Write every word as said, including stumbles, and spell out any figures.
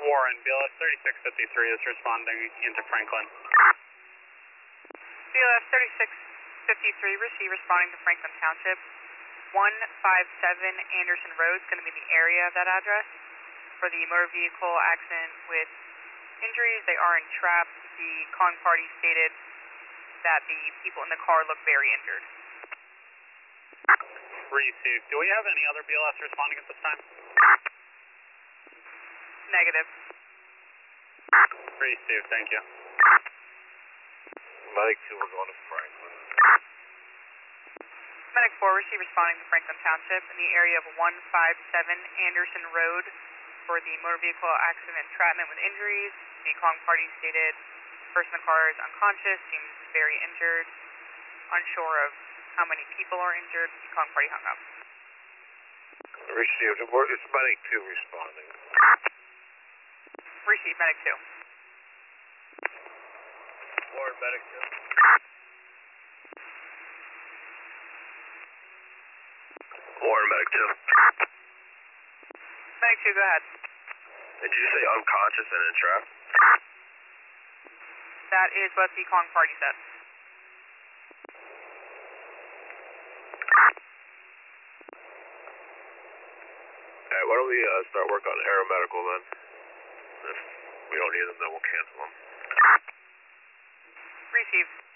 Warren, B L S thirty-six fifty-three is responding into Franklin. B L S thirty-six fifty-three, receive responding to Franklin Township. one five seven Anderson Road is going to be the area of that address. For the motor vehicle accident with injuries, they are entrapped. The calling party stated that the people in the car look very injured. Received. Do we have any other B L S responding at this time? Negative. Received, thank you. Medic two, we're going to Franklin. Medic four, receive responding to Franklin Township in the area of one five seven Anderson Road for the motor vehicle accident entrapment with injuries. The calling party stated the person in the car is unconscious, seems very injured, unsure of how many people are injured. The calling party hung up. Received. It's Medic two responding. Receive, Medic two. Warren, Medic two. Warren, Medic two. Medic two, go ahead. Did you say unconscious and entrapped? That is what the calling party said. Alright, why don't we uh, start work on aeromedical then? If we don't need them, then we'll cancel them. Received.